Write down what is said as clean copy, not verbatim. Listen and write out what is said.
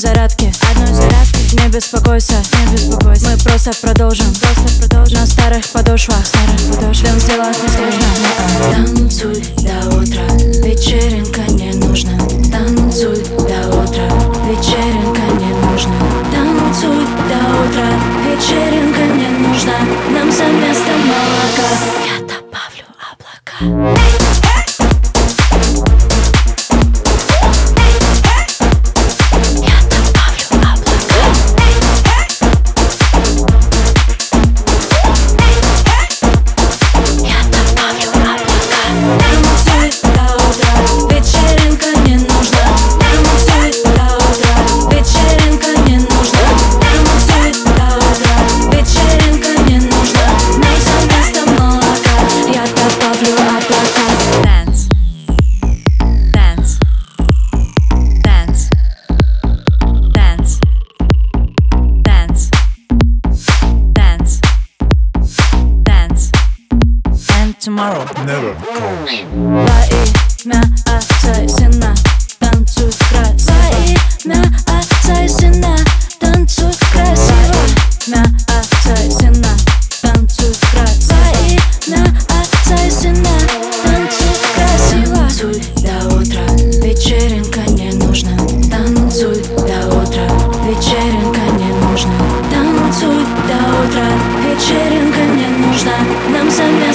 зарядки, не беспокойся, мы просто продолжим на старых подошвах. Дым сделать не сложно. Танцуй до утра, вечеринка не нужна. Танцуй до утра, вечеринка не нужна. Танцуй до утра, вечеринка не нужна. Нам за место молока я добавлю облака. Tomorrow never comes. Во имя Отца и Сына танцуй красиво. Во имя Отца и Сына танцуй красиво. Во имя Отца и Сына танцуй красиво. Во имя Отца и Сына танцуй красиво. Танцуй до утра, вечеринка не нужна. Танцуй до утра, вечеринка не нужна. Танцуй до утра, вечеринка не нужна. Нам замена